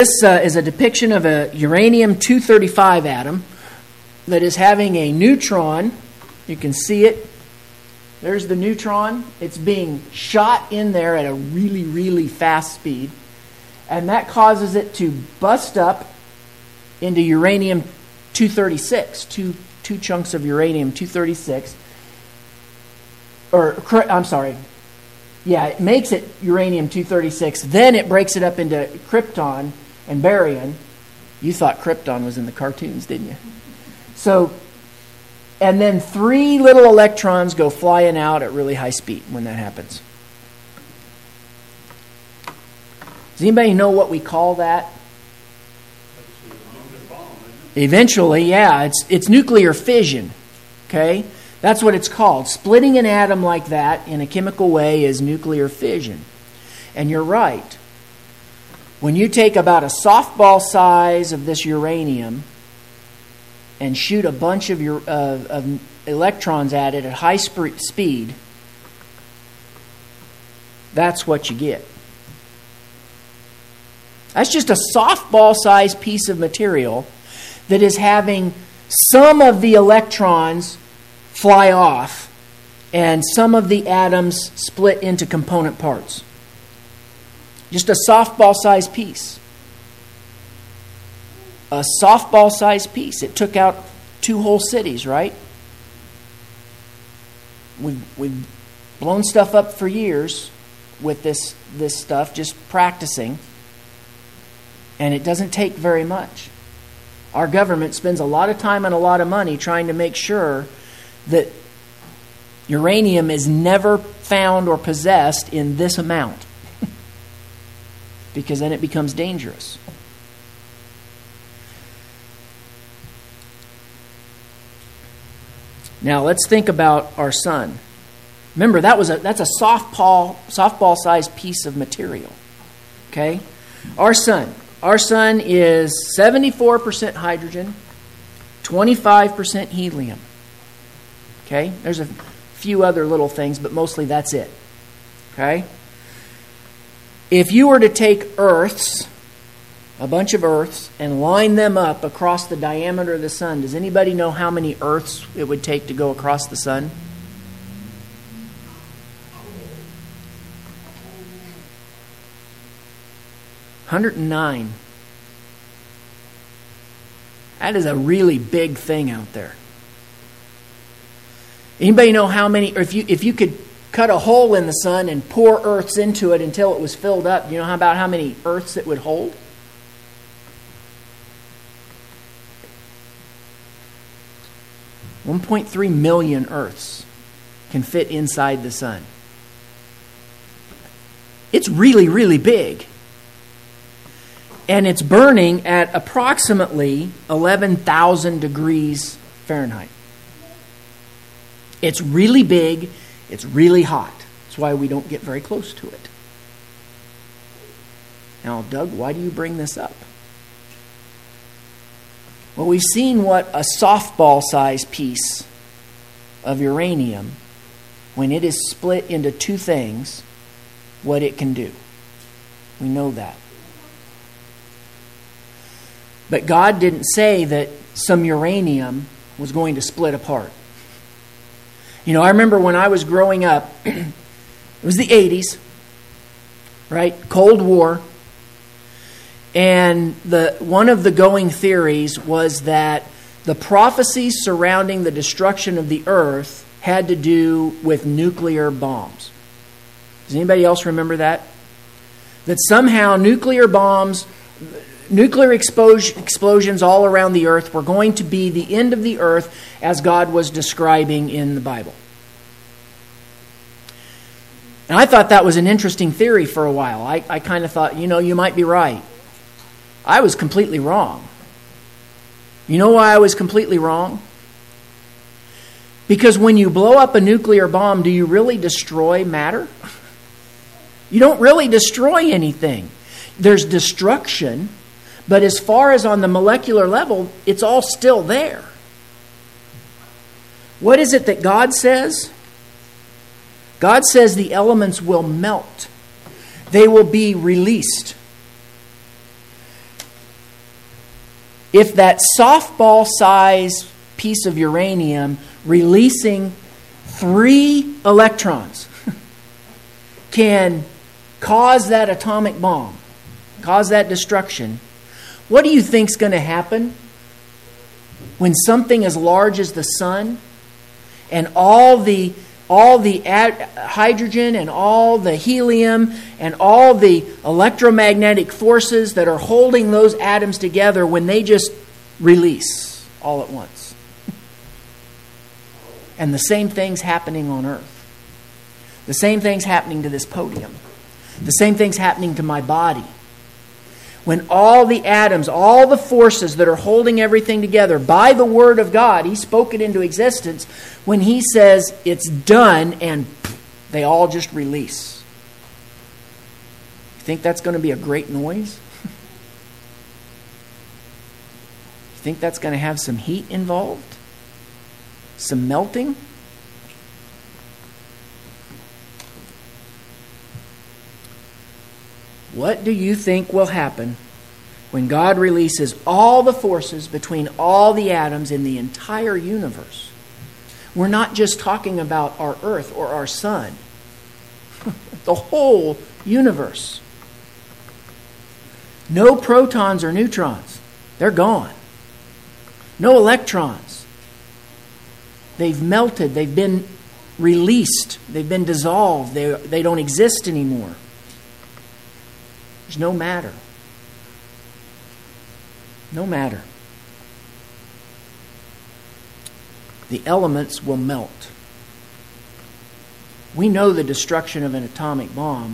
This is a depiction of a uranium-235 atom that is having a neutron. You can see it. There's the neutron. It's being shot in there at a really, really fast speed. And that causes it to bust up into uranium-236, two chunks of uranium-236. It makes it uranium-236. Then it breaks it up into krypton and barium. You thought Krypton was in the cartoons, didn't you? So, and then 3 little electrons go flying out at really high speed when that happens. Does anybody know what we call that? Eventually, yeah, it's nuclear fission. Okay? That's what it's called. Splitting an atom like that in a chemical way is nuclear fission. And you're right. When you take about a softball size of this uranium and shoot a bunch of electrons at it at high speed, that's what you get. That's just a softball-sized piece of material that is having some of the electrons fly off and some of the atoms split into component parts. Just a softball-sized piece. A softball-sized piece. It took out 2 whole cities, right? We've blown stuff up for years with this stuff, just practicing. And it doesn't take very much. Our government spends a lot of time and a lot of money trying to make sure that uranium is never found or possessed in this amount. Because then it becomes dangerous. Now let's think about our sun. Remember, that's a softball-sized piece of material. Okay? Our sun is 74% hydrogen, 25% helium. Okay? There's a few other little things, but mostly that's it. Okay? If you were to take Earths, a bunch of Earths, and line them up across the diameter of the sun, does anybody know how many Earths it would take to go across the sun? $109. That is a really big thing out there. Anybody know how many, or if you could cut a hole in the sun and pour Earths into it until it was filled up, you know about how many Earths it would hold? $1.3 million Earths can fit inside the sun. It's really, really big. And it's burning at approximately 11,000 degrees Fahrenheit. It's really big. It's really hot. That's why we don't get very close to it. Now, Doug, why do you bring this up? Well, we've seen what a softball-sized piece of uranium, when it is split into 2 things, what it can do. We know that. But God didn't say that some uranium was going to split apart. You know, I remember when I was growing up, it was the 80s, right? Cold War. And one of the going theories was that the prophecies surrounding the destruction of the earth had to do with nuclear bombs. Does anybody else remember that? That somehow nuclear bombs, nuclear explosions all around the earth were going to be the end of the earth as God was describing in the Bible. And I thought that was an interesting theory for a while. I kind of thought, you might be right. I was completely wrong. You know why I was completely wrong? Because when you blow up a nuclear bomb, do you really destroy matter? You don't really destroy anything. There's destruction, but as far as on the molecular level, it's all still there. What is it that God says? God says the elements will melt. They will be released. if that softball-sized piece of uranium releasing 3 electrons can cause that atomic bomb, cause that destruction, what do you think's going to happen when something as large as the sun and all the hydrogen and all the helium and all the electromagnetic forces that are holding those atoms together, when they just release all at once? And the same thing's happening on Earth. The same thing's happening to this podium. The same thing's happening to my body. When all the atoms, all the forces that are holding everything together by the Word of God, He spoke it into existence, when He says it's done, and they all just release. You think that's going to be a great noise? You think that's going to have some heat involved? Some melting? What do you think will happen when God releases all the forces between all the atoms in the entire universe? We're not just talking about our Earth or our sun. The whole universe. No protons or neutrons. They're gone. No electrons. They've melted. They've been released. They've been dissolved. They don't exist anymore. There's no matter. No matter. The elements will melt. We know the destruction of an atomic bomb.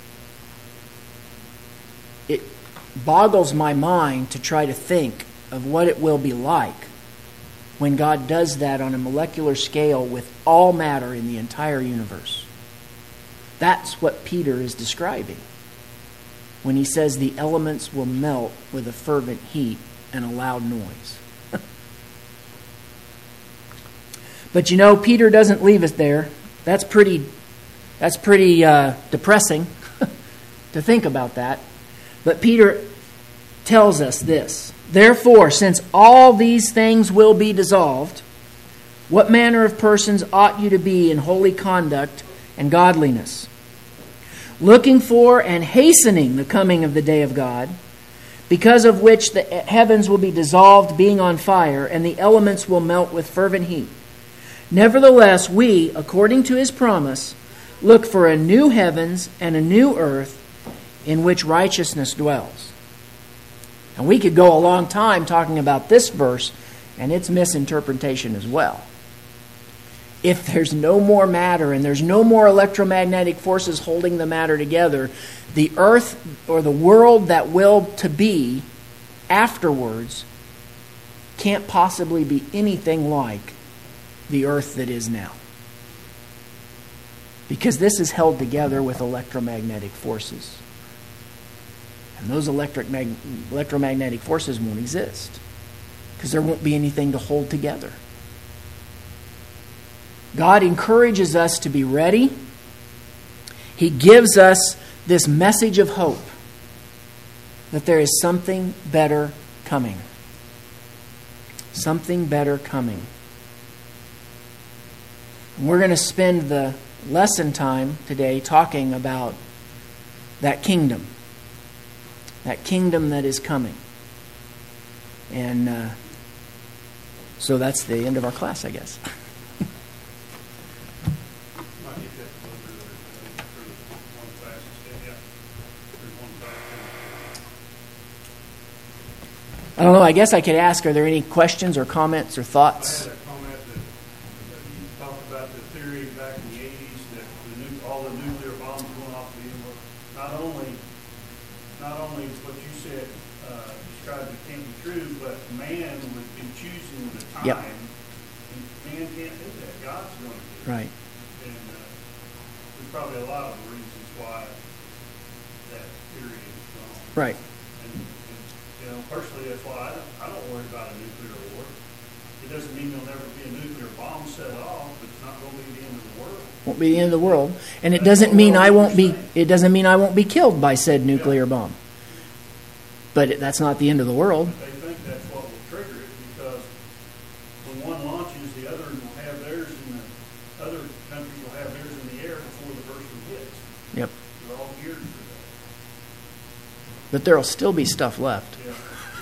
It boggles my mind to try to think of what it will be like when God does that on a molecular scale with all matter in the entire universe. That's what Peter is describing when he says the elements will melt with a fervent heat and a loud noise. But you know, Peter doesn't leave us there. That's pretty depressing to think about that. But Peter tells us this: therefore, since all these things will be dissolved, what manner of persons ought you to be in holy conduct and godliness, looking for and hastening the coming of the day of God, because of which the heavens will be dissolved, being on fire, and the elements will melt with fervent heat. Nevertheless, we, according to His promise, look for a new heavens and a new earth in which righteousness dwells. And we could go a long time talking about this verse and its misinterpretation as well. If there's no more matter and there's no more electromagnetic forces holding the matter together, the earth or the world that will to be afterwards can't possibly be anything like the earth that is now. Because this is held together with electromagnetic forces. And those electromagnetic forces won't exist because there won't be anything to hold together. God encourages us to be ready. He gives us this message of hope that there is something better coming. Something better coming. And we're going to spend the lesson time today talking about that kingdom. That kingdom that is coming. And so that's the end of our class, I guess. I don't know, I guess I could ask, are there any questions or comments or thoughts? I had a comment that you talked about the theory back in the 80s that all the nuclear bombs going off the end. Not only is what you said described it can't be true, but man would be choosing the time. Yep. And man can't do that. God's going to do it. Right. And there's probably a lot of reasons why that theory is wrong. Right. Personally, that's why I don't worry about a nuclear war. It doesn't mean there'll never be a nuclear bomb set off, but it's not going to be the end of the world. Won't be the end of the world. And it doesn't mean I won't be killed by said nuclear bomb. But that's not the end of the world. They think that's what but there'll still be stuff left. Yeah.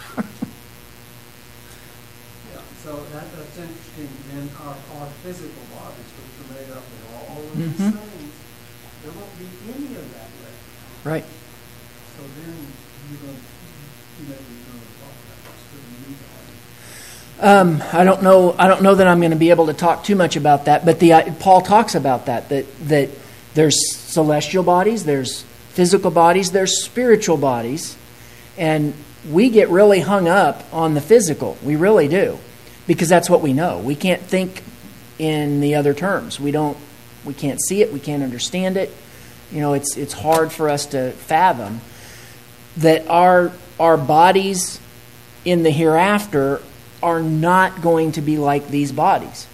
Yeah, so that's interesting. Then our physical bodies, which are made up of all of these Mhm. things, there won't be any of that left. Right. So then you're going to talk about what's the new body. I don't know. I don't know that I'm going to be able to talk too much about that. But Paul talks about that there's celestial bodies, there's physical bodies, there's spiritual bodies, and we get really hung up on the physical. We really do, because that's what we know. We can't think in the other terms. We can't see it. We can't understand it. It's hard for us to fathom that our bodies in the hereafter are not going to be like these bodies.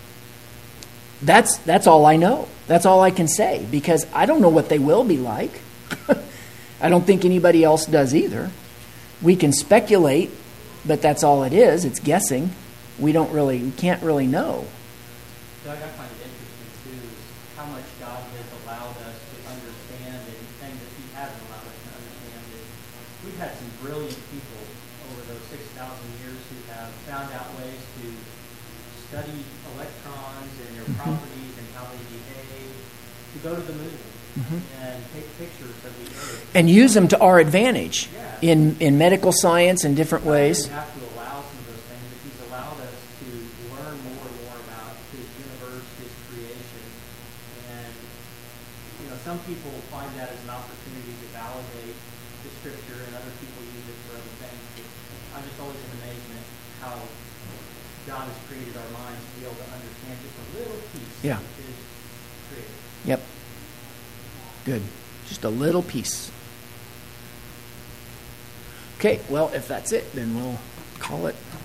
That's all I know. That's all I can say, because I don't know what they will be like. I don't think anybody else does either. We can speculate, but that's all it is. It's guessing. We can't really know. Doug, I find it interesting too is how much God has allowed us to understand and things that He hasn't allowed us to understand. We've had some brilliant people over those 6,000 years who have found out ways to study electrons and their properties and how they behave, to go to the moon and take pictures of the Earth. And use them to our advantage Yeah. in medical science and different ways. We have to allow some of those things, but He's allowed us to learn more and more about His universe, His creation. And, some people find that as an opportunity to validate the Scripture, and other people use it for other things. But I'm just always in amazement how God has created our minds to be able to understand just a little piece Yeah. of His creation. Yep. Good. Just a little piece. Okay, well, if that's it, then we'll call it